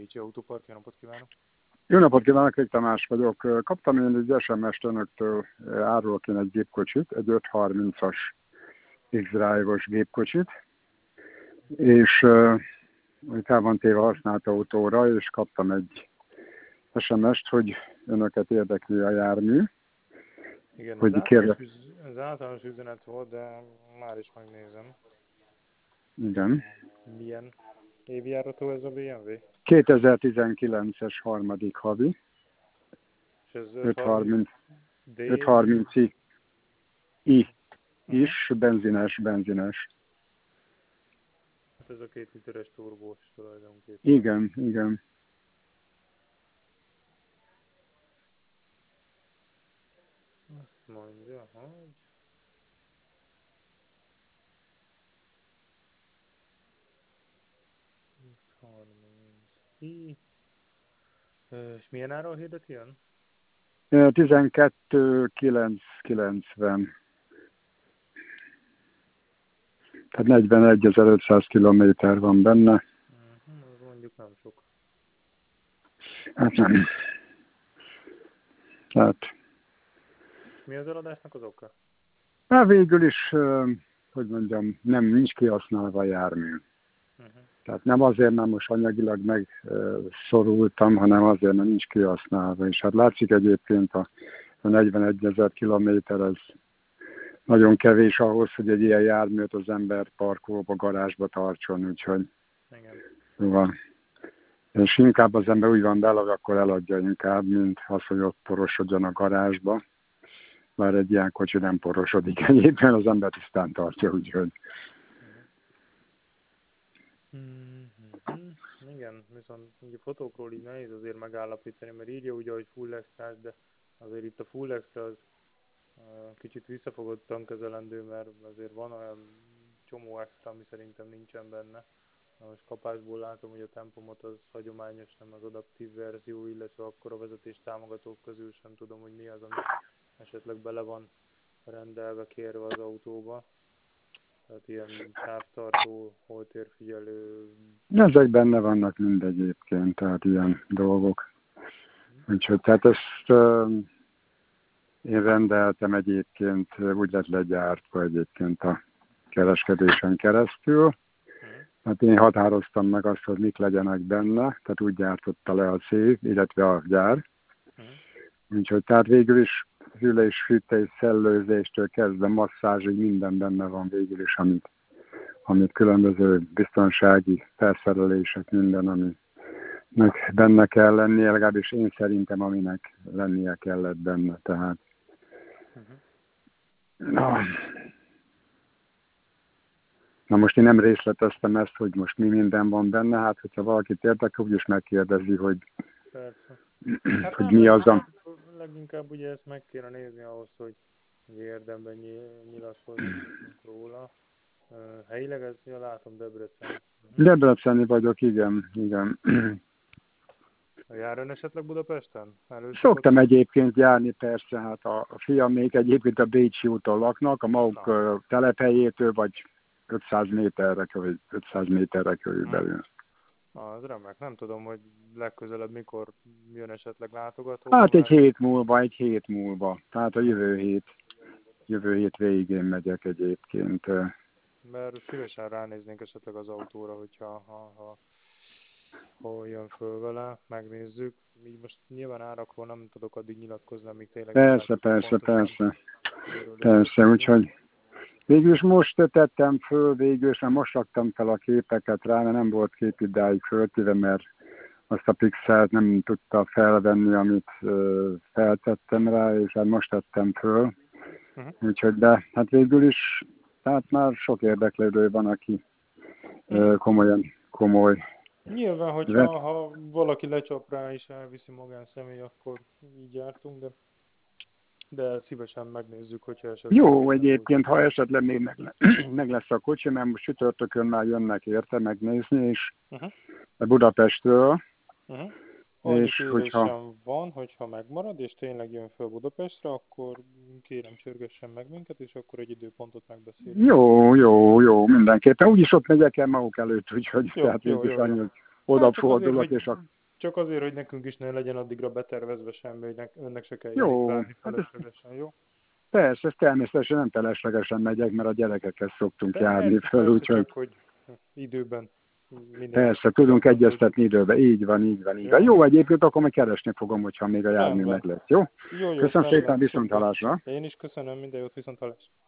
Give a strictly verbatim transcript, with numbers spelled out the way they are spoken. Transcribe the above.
Pécsi Autópark, jó napot kívánok! Jó napot kívánok, Rég Tamás vagyok. Kaptam én egy es em es-t önöktől, árulok én egy gépkocsit, egy ötszázharmincas X-Drive-os gépkocsit, és uh, fel van téve használt autóra, és kaptam egy es em es-t, hogy önöket érdekli a jármű. Igen, hogy ez, kérde... általános, ez általános üzenet volt, de már is megnézem. Igen. Milyen évjáratú ez a bé em vé? kétezer-tizenkilences harmadik havi. És ez ötszázharminc D? ötszázharminc i. I. Is, Uh-huh. benzines, benzines. Hát ez a két literes turbós tulajdonképpen. Igen, igen. Azt mondja, hogy... harminc i. És milyen áron hirdeti ön? tizenkettő-kilencszázkilencven. Tehát negyvenegyezer-ötszáz kilométer van benne. Uh-huh, az mondjuk nem sok. Hát nem. Tehát... És mi az eladásnak az oka? Hát végül is, hogy mondjam, nem nincs kihasználva a jármű. Uh-huh. Tehát nem azért, mert most anyagilag megszorultam, hanem azért, mert nincs kihasználva. És hát látszik egyébként a, a negyvenegyezer kilométer, ez nagyon kevés ahhoz, hogy egy ilyen járműt az ember parkolóba, garázsba tartson, úgyhogy van. És inkább az ember úgy van vele, akkor eladja inkább, mint az, hogy ott porosodjon a garázsba. Már egy ilyen kocsi nem porosodik egyébként, az ember tisztán tartja, úgyhogy. Mm-hmm. Igen, viszont így a fotókról így nehéz azért megállapítani, mert írja ugye, hogy full extrás, de azért itt a full extra az uh, kicsit visszafogottan kezelendő, mert azért van olyan csomó extra, ami szerintem nincsen benne. Na most kapásból látom, hogy a tempomot az hagyományos, nem az adaptív verzió, illetve akkor a vezetés támogatók közül sem tudom, hogy mi az, ami esetleg bele van rendelve, kérve az autóba. Tehát ilyen sávtartó, holtérfigyelő... Ezek benne vannak mind egyébként, tehát ilyen dolgok. Úgyhogy tehát ezt uh, én rendeltem egyébként, úgy lett legyártva egyébként a kereskedésen keresztül. Hát én határoztam meg azt, hogy mik legyenek benne, tehát úgy gyártotta le a cég, illetve a gyár. Úgyhogy tehát végül is ülés, fűtés, szellőzéstől kezdve masszázsig minden benne van végül is, amit, amit különböző biztonsági felszerelések, minden, aminek benne kell lennie, legalábbis én szerintem, aminek lennie kellett benne, tehát. Na, Na most én nem részleteztem ezt, hogy most mi minden van benne, hát hogyha valakit érdekel, úgyis megkérdezi, hogy, hát hogy mi az a... Leginkább ugye ezt meg kéne nézni ahhoz, hogy érdemben nyilatkozzunk róla. Helyileg ez, ja, látom, Debrecen. Debreceni vagyok, igen, igen. Jár ön esetleg Budapesten? Előszokott... Szoktam egyébként járni, persze, hát a, a fiam még egyébként a Bécsi úton laknak, a maguk Na. telephelyétől, vagy ötszáz méterre, vagy ötszáz méterre körülbelül. Na, az remek. Nem tudom, hogy legközelebb mikor jön esetleg látogató. Hát egy hét múlva, egy hét múlva. Tehát a jövő hét, jövő hét végén megyek egyébként. Mert szívesen ránéznénk esetleg az autóra, hogyha ha, ha, ha jön föl vele, megnézzük. Így most nyilván árakról nem tudok addig nyilatkozni, amíg tényleg... Persze, persze, persze. Persze, úgyhogy végül is most tettem föl, végül is, mert most raktam fel a képeket rá, mert nem volt kép idáig föltéve, mert azt a pixelt nem tudta felvenni, amit uh, feltettem rá, és hát most tettem föl. Uh-huh. Úgyhogy, de hát végül is, tehát már sok érdeklődő van, aki uh, komolyan, komoly. Nyilván, hogyha ha valaki lecsap rá és elviszi magánszemély, akkor így jártunk, de, de szívesen megnézzük, hogyha esetleg... Jó, egyébként, ha esetleg még meg, le, meg lesz a kocsi, mert most csütörtökön már jönnek érte megnézni, és uh-huh. Budapestről. Uh-huh. Annyi kérésem hogyha... van, hogyha megmarad, és tényleg jön fel Budapestre, akkor kérem csörgessen meg minket, és akkor egy időpontot megbeszélünk. Jó, jó, jó, mindenképpen. Úgyis ott megyek el maguk előtt, úgyhogy jó, tehát jó, végül jó, annyi, jó. hogy odafordulok, hát és a... csak azért, hogy nekünk is ne legyen addigra betervezve semmi, hogy ne, önnek se kelljen Jó, itt várni hát ez, feleslegesen, jó? persze, ez természetesen nem feleslegesen megyek, mert a gyerekekhez szoktunk járni Persze, föl, persze, úgyhogy csak hogy időben minden persze, tudunk összehangolódjon. egyeztetni időben. Így van, így van, így van. Jó? Jó, egyébként akkor meg keresni fogom, hogyha még a jármű meg Rendben. lesz, jó? Jó, jó, Köszönöm szépen, rendben, viszont szuper. hallásra. Én is köszönöm, minden jót, viszont hallásra.